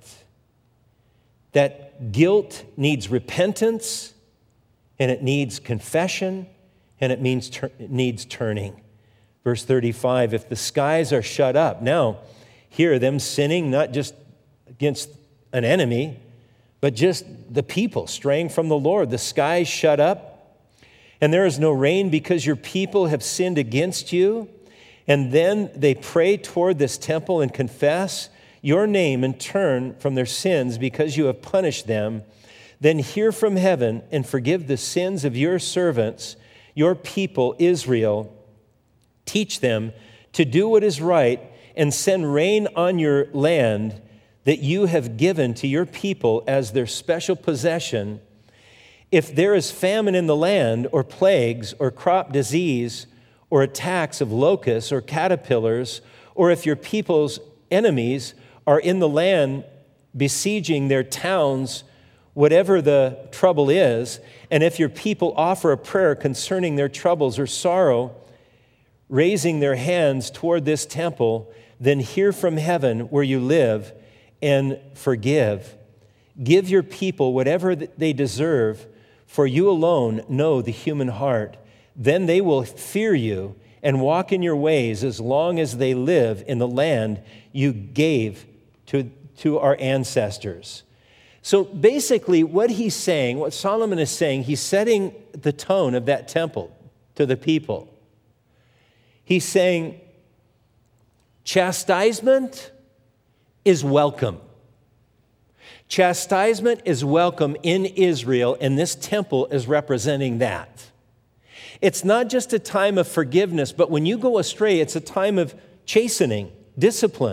That guilt needs repentance, and it needs confession, and it means tur- it needs turning. Verse thirty-five, if the skies are shut up. Now, here, them sinning not just against an enemy, but just the people straying from the Lord. The skies shut up, and there is no rain because your people have sinned against you. And then they pray toward this temple and confess your name and turn from their sins because you have punished them. Then hear from heaven and forgive the sins of your servants, your people, Israel. Teach them to do what is right and send rain on your land that you have given to your people as their special possession. If there is famine in the land, or plagues, or crop disease, or attacks of locusts or caterpillars, or if your people's enemies are in the land besieging their towns, whatever the trouble is, and if your people offer a prayer concerning their troubles or sorrow, raising their hands toward this temple, then hear from heaven where you live and forgive. Give your people whatever they deserve, for you alone know the human heart. Then they will fear you and walk in your ways as long as they live in the land you gave to, to our ancestors. So basically what he's saying, what Solomon is saying, he's setting the tone of that temple to the people. He's saying, chastisement is welcome. Chastisement is welcome in Israel, and this temple is representing that. It's not just a time of forgiveness, but when you go astray, it's a time of chastening, discipline.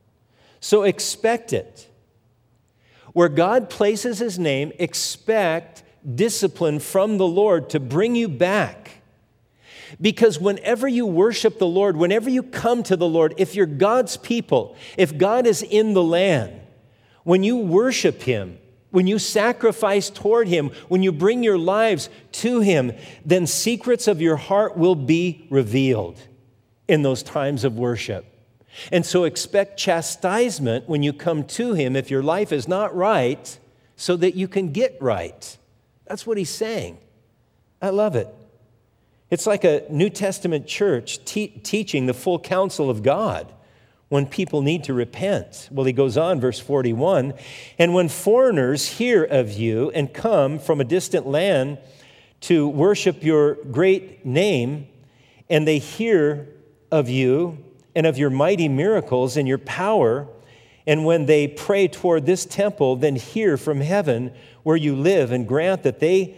So expect it. Where God places his name, expect discipline from the Lord to bring you back. Because whenever you worship the Lord, whenever you come to the Lord, if you're God's people, if God is in the land, when you worship him, when you sacrifice toward him, when you bring your lives to him, then secrets of your heart will be revealed in those times of worship. And so expect chastisement when you come to him if your life is not right, so that you can get right. That's what he's saying. I love it. It's like a New Testament church te- teaching the full counsel of God when people need to repent. Well, he goes on, verse forty-one, and when foreigners hear of you and come from a distant land to worship your great name, and they hear of you and of your mighty miracles and your power, and when they pray toward this temple, then hear from heaven where you live and grant that they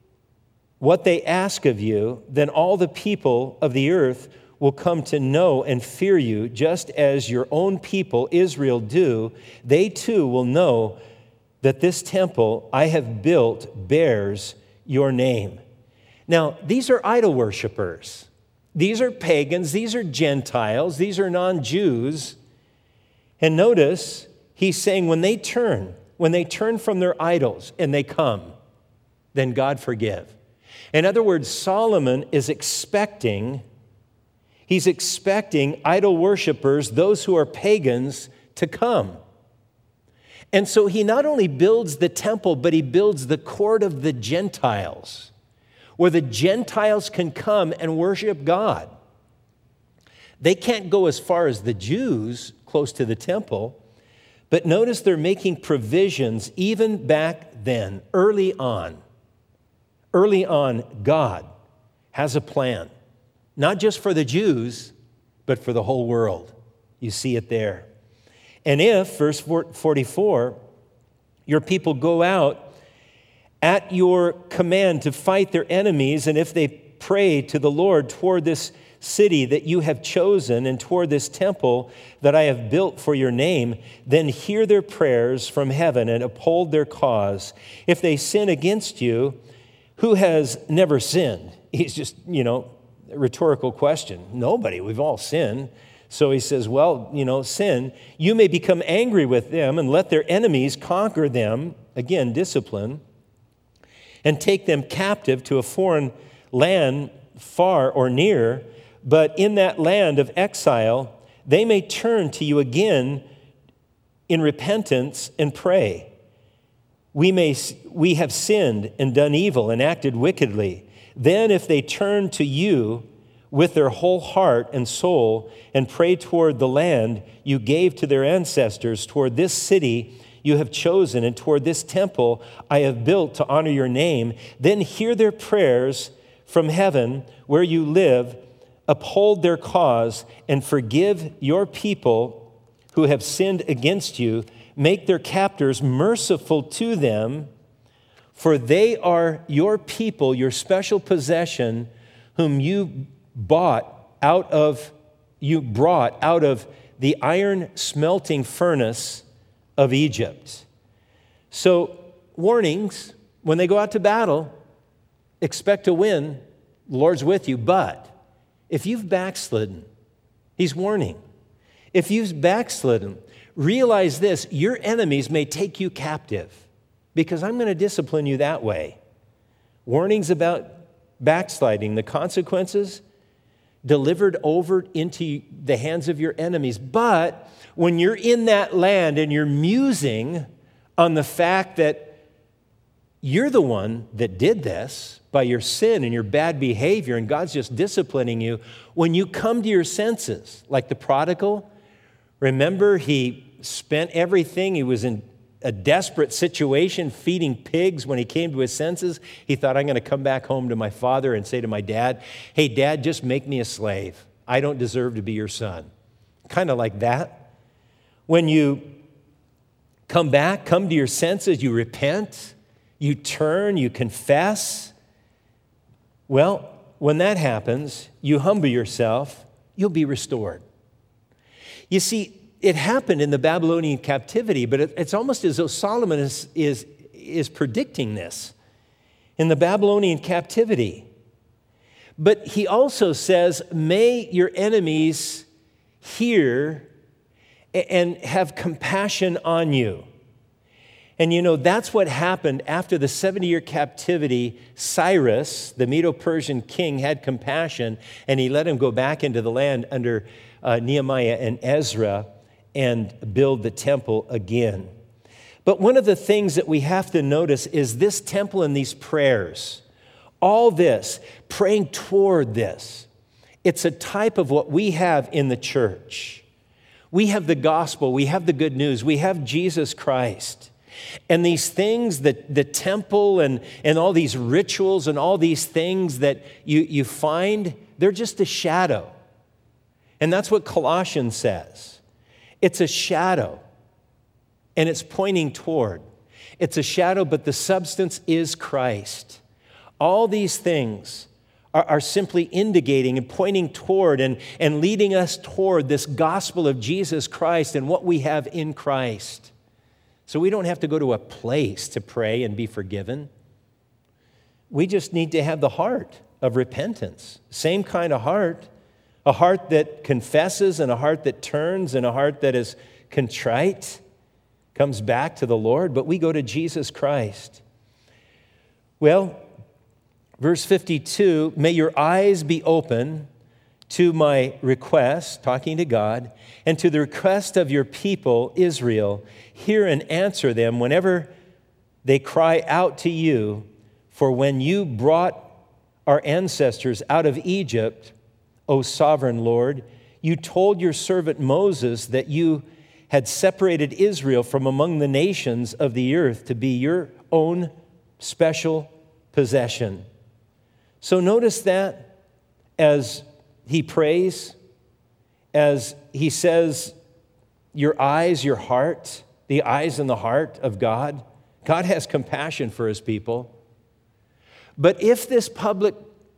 what they ask of you, then all the people of the earth will come to know and fear you, just as your own people, Israel, do. They too will know that this temple I have built bears your name. Now, these are idol worshipers. These are pagans. These are Gentiles. These are non-Jews. And notice, he's saying when they turn, when they turn from their idols and they come, then God forgive. In other words, Solomon is expecting, he's expecting idol worshipers, those who are pagans, to come. And so he not only builds the temple, but he builds the court of the Gentiles, where the Gentiles can come and worship God. They can't go as far as the Jews close to the temple, but notice they're making provisions even back then, early on. Early on, God has a plan, not just for the Jews, but for the whole world. You see it there. And if, verse forty-four, your people go out at your command to fight their enemies, and if they pray to the Lord toward this city that you have chosen and toward this temple that I have built for your name, then hear their prayers from heaven and uphold their cause. If they sin against you, who has never sinned? He's just, you know, rhetorical question. Nobody, we've all sinned. So he says, well, you know, sin, you may become angry with them and let their enemies conquer them, again, discipline, and take them captive to a foreign land far or near, but in that land of exile, they may turn to you again in repentance and pray. We may we have sinned and done evil and acted wickedly. Then if they turn to you with their whole heart and soul and pray toward the land you gave to their ancestors, toward this city you have chosen, and toward this temple I have built to honor your name, then hear their prayers from heaven where you live, uphold their cause, and forgive your people who have sinned against you. Make their captors merciful to them, for they are your people, your special possession, whom you bought out of, you brought out of the iron smelting furnace of Egypt. So, warnings, when they go out to battle, expect to win. The Lord's with you. But if you've backslidden, he's warning. If you've backslidden, realize this, your enemies may take you captive because I'm going to discipline you that way. Warnings about backsliding, the consequences delivered over into the hands of your enemies. But when you're in that land and you're musing on the fact that you're the one that did this by your sin and your bad behavior, and God's just disciplining you, when you come to your senses, like the prodigal, remember he spent everything. He was in a desperate situation feeding pigs. When he came to his senses, he thought, I'm going to come back home to my father and say to my dad, hey, Dad, just make me a slave. I don't deserve to be your son. Kind of like that. When you come back, come to your senses, you repent, you turn, you confess. Well, when that happens, you humble yourself, you'll be restored. You see, it happened in the Babylonian captivity, but it, it's almost as though Solomon is, is, is predicting this in the Babylonian captivity. But he also says, may your enemies hear and have compassion on you. And you know, that's what happened after the seventy-year captivity. Cyrus, the Medo-Persian king, had compassion, and he let him go back into the land under uh, Nehemiah and Ezra and build the temple again. But one of the things that we have to notice is this temple and these prayers. All this, praying toward this, it's a type of what we have in the church. We have the gospel, we have the good news, we have Jesus Christ. And these things, the, the temple and, and all these rituals and all these things that you, you find, they're just a shadow. And that's what Colossians says. It's a shadow, and it's pointing toward. It's a shadow, but the substance is Christ. All these things are, are simply indicating and pointing toward and, and leading us toward this gospel of Jesus Christ and what we have in Christ. So we don't have to go to a place to pray and be forgiven. We just need to have the heart of repentance. Same kind of heart. A heart that confesses and a heart that turns and a heart that is contrite, comes back to the Lord, but we go to Jesus Christ. Well, verse fifty-two, may your eyes be open to my request, talking to God, and to the request of your people, Israel. Hear and answer them whenever they cry out to you, for when you brought our ancestors out of Egypt, O sovereign Lord, you told your servant Moses that you had separated Israel from among the nations of the earth to be your own special possession. So notice that as he prays, as he says, your eyes, your heart, the eyes and the heart of God. God has compassion for his people. But if this public,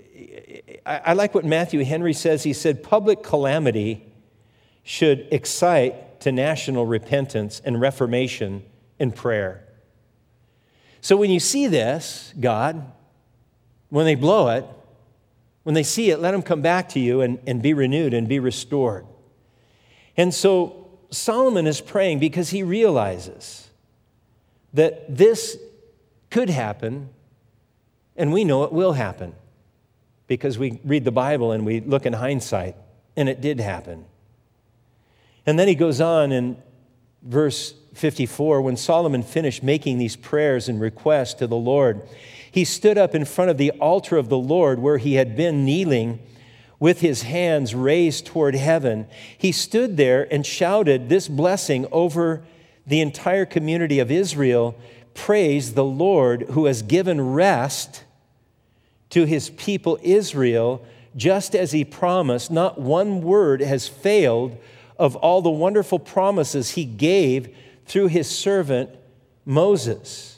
I like what Matthew Henry says. He said, public calamity should excite to national repentance and reformation and prayer. So when you see this, God, when they blow it, When they see it, let them come back to you and, and be renewed and be restored. And so Solomon is praying because he realizes that this could happen, and we know it will happen because we read the Bible and we look in hindsight, and it did happen. And then he goes on in verse fifty-four, when Solomon finished making these prayers and requests to the Lord, he stood up in front of the altar of the Lord where he had been kneeling with his hands raised toward heaven. He stood there and shouted this blessing over the entire community of Israel: praise the Lord who has given rest to his people Israel, just as he promised. Not one word has failed of all the wonderful promises he gave through his servant Moses.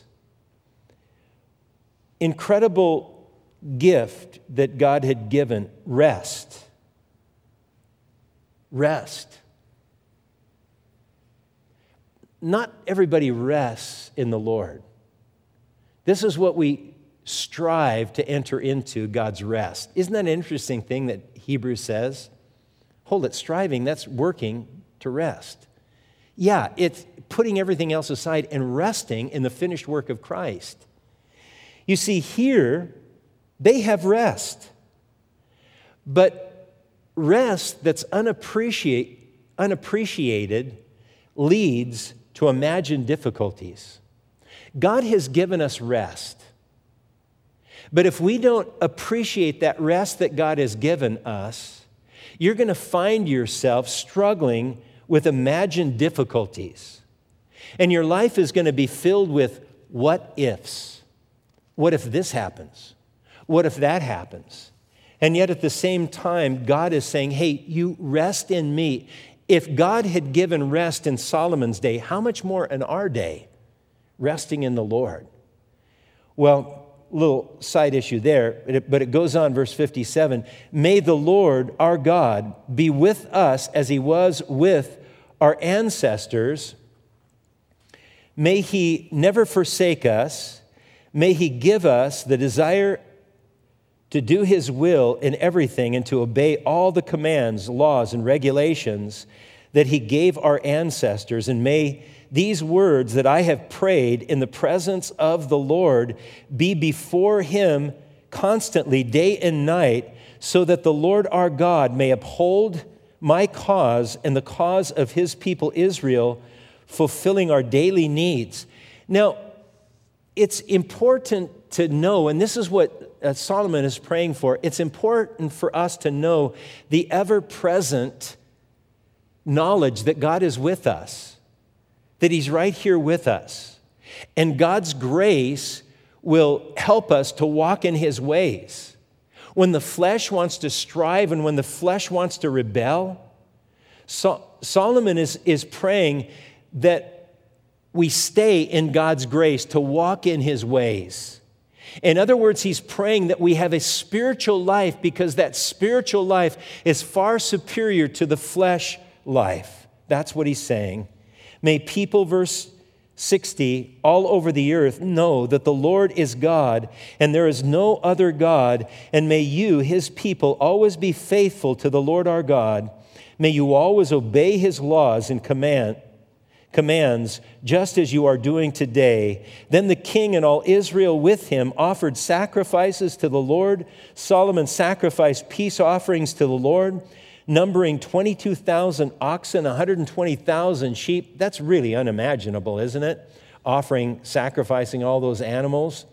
Incredible gift that God had given: rest. Rest. Not everybody rests in the Lord. This is what we strive to enter into, God's rest. Isn't that an interesting thing that Hebrews says? Hold it, striving, that's working to rest. Yeah, it's putting everything else aside and resting in the finished work of Christ. You see, here, they have rest. But rest that's unappreciate, unappreciated leads to imagined difficulties. God has given us rest. But if we don't appreciate that rest that God has given us, you're going to find yourself struggling with imagined difficulties. And your life is going to be filled with what ifs. What if this happens? What if that happens? And yet at the same time, God is saying, hey, you rest in me. If God had given rest in Solomon's day, how much more in our day, resting in the Lord? Well, little side issue there, but it goes on, verse fifty-seven. May the Lord, our God, be with us as he was with our ancestors. May he never forsake us. May he give us the desire to do his will in everything and to obey all the commands, laws, and regulations that he gave our ancestors. And may these words that I have prayed in the presence of the Lord be before him constantly, day and night, so that the Lord our God may uphold my cause and the cause of his people Israel, fulfilling our daily needs. Now, it's important to know, and this is what uh, Solomon is praying for, it's important for us to know the ever-present knowledge that God is with us, that he's right here with us. And God's grace will help us to walk in his ways. When the flesh wants to strive and when the flesh wants to rebel, so, Solomon is, is praying that we stay in God's grace to walk in his ways. In other words, he's praying that we have a spiritual life because that spiritual life is far superior to the flesh life. That's what he's saying. May people, verse sixty, all over the earth know that the Lord is God and there is no other God. And may you, his people, always be faithful to the Lord our God. May you always obey his laws and command, commands, just as you are doing today. Then the king and all Israel with him offered sacrifices to the Lord. Solomon sacrificed peace offerings to the Lord, numbering twenty-two thousand oxen, one hundred twenty thousand sheep. That's really unimaginable, isn't it? Offering, sacrificing all those animals.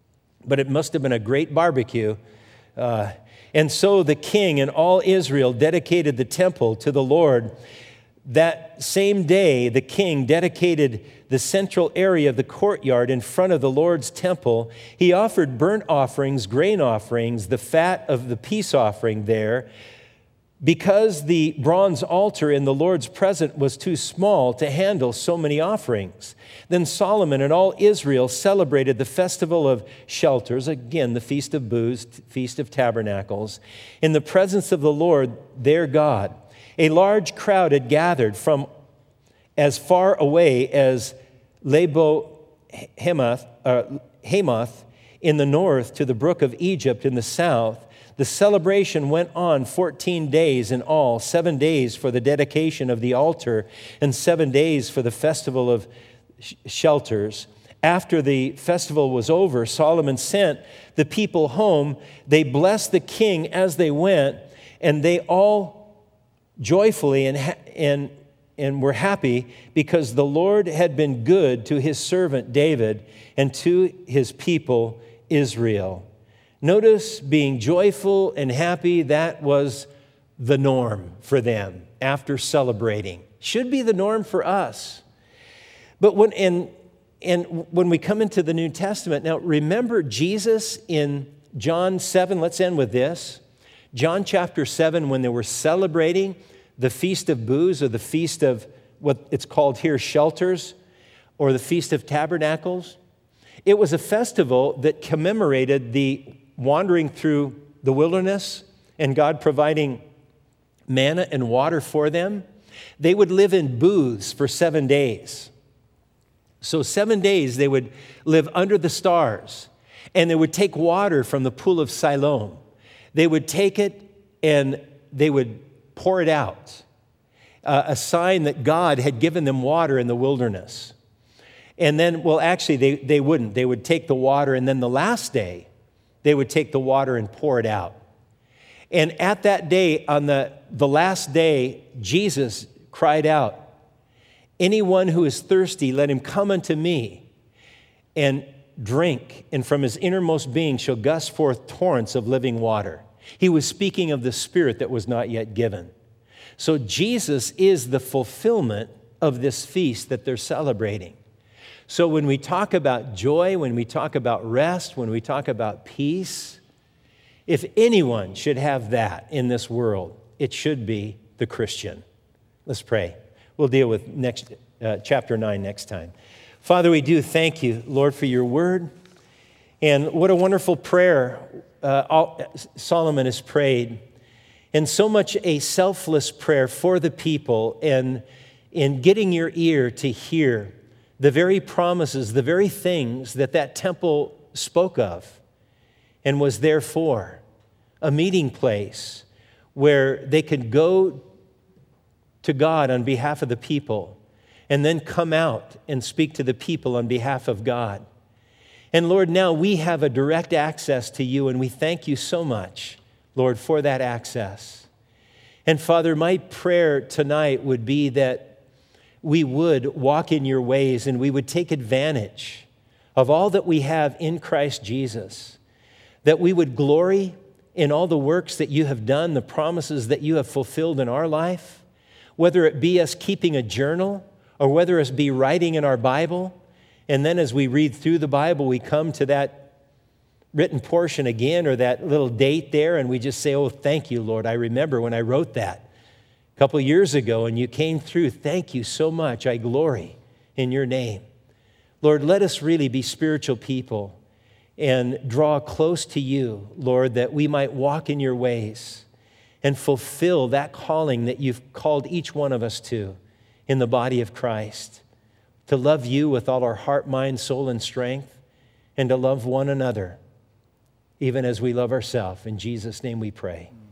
But it must have been a great barbecue. Uh, and so the king and all Israel dedicated the temple to the Lord. That same day, the king dedicated the central area of the courtyard in front of the Lord's temple. He offered burnt offerings, grain offerings, the fat of the peace offering there. Because the bronze altar in the Lord's presence was too small to handle so many offerings. Then Solomon and all Israel celebrated the festival of shelters, again, the Feast of Booths, Feast of Tabernacles, in the presence of the Lord, their God. A large crowd had gathered from as far away as Lebo Hamath, uh, Hamath in the north to the brook of Egypt in the south. The celebration went on fourteen days in all, seven days for the dedication of the altar and seven days for the festival of sh- shelters. After the festival was over, Solomon sent the people home. They blessed the king as they went, and they all joyfully and, ha- and, and were happy because the Lord had been good to his servant David and to his people Israel. Notice being joyful and happy, that was the norm for them after celebrating. Should be the norm for us. But when and, and when we come into the New Testament, now remember Jesus in John seven, let's end with this. John chapter seven, when they were celebrating the Feast of Booths, or the Feast of what it's called here, Shelters, or the Feast of Tabernacles, it was a festival that commemorated the wandering through the wilderness and God providing manna and water for them. They would live in booths for seven days. So seven days they would live under the stars, and they would take water from the pool of Siloam. They would take it and they would pour it out, uh, a sign that God had given them water in the wilderness. And then, well, actually, they, they wouldn't. They would take the water, and then the last day, they would take the water and pour it out. And at that day, on the, the last day, Jesus cried out, "Anyone who is thirsty, let him come unto me and drink, and from his innermost being shall gust forth torrents of living water." He was speaking of the Spirit that was not yet given. So Jesus is the fulfillment of this feast that they're celebrating. So when we talk about joy, when we talk about rest, when we talk about peace, if anyone should have that in this world, it should be the Christian. Let's pray. We'll deal with next uh, chapter nine next time. Father, we do thank you, Lord, for your word. And what a wonderful prayer uh, all, Solomon has prayed. And so much a selfless prayer for the people, and in getting your ear to hear the very promises, the very things that that temple spoke of and was there for, a meeting place where they could go to God on behalf of the people and then come out and speak to the people on behalf of God. And Lord, now we have a direct access to you, and we thank you so much, Lord, for that access. And Father, my prayer tonight would be that we would walk in your ways and we would take advantage of all that we have in Christ Jesus, that we would glory in all the works that you have done, the promises that you have fulfilled in our life, whether it be us keeping a journal or whether it be writing in our Bible. And then as we read through the Bible, we come to that written portion again, or that little date there, and we just say, "Oh, thank you, Lord. I remember when I wrote that a couple years ago, and you came through. Thank you so much. I glory in your name." Lord, let us really be spiritual people and draw close to you, Lord, that we might walk in your ways and fulfill that calling that you've called each one of us to in the body of Christ, to love you with all our heart, mind, soul, and strength, and to love one another, even as we love ourselves. In Jesus' name we pray.